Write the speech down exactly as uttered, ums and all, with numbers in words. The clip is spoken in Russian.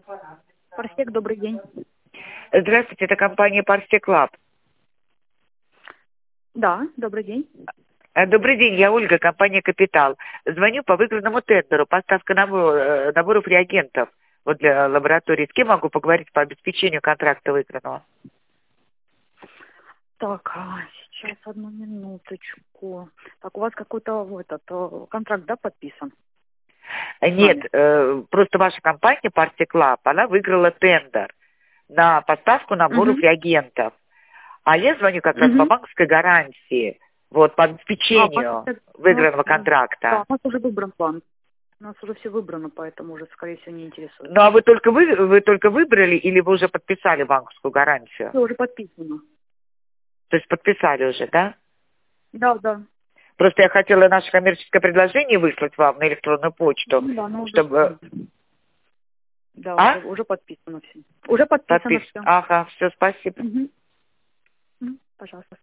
Парсек, добрый день. Здравствуйте, это компания Парсек Лаб. Да, добрый день. Добрый день, я Ольга, компания Капитал. Звоню по выигранному тендеру, поставка набор, наборов реагентов вот для лаборатории. С кем могу поговорить по обеспечению контракта выигранного? Так, а, сейчас одну минуточку. Так, у вас какой-то вот этот э, контракт, да, подписан? Нет, э, просто ваша компания Парсек Лаб, она выиграла тендер на поставку наборов Угу. реагентов. А я звоню как раз по Угу. банковской гарантии, вот, по А, обеспечению банк, у нас, выигранного да, контракта. у нас уже выбран банк. У нас уже все выбрано, поэтому уже, скорее всего, не интересует. Ну а вы только вы, вы только выбрали или вы уже подписали банковскую гарантию? Все уже подписано. То есть подписали уже, да? Да, да. Просто я хотела наше коммерческое предложение выслать вам на электронную почту, Ну, да, ну уже, чтобы... да, А? уже, уже подписано все. Уже подписано Подпис... все. Ага, все, спасибо. Угу. Пожалуйста.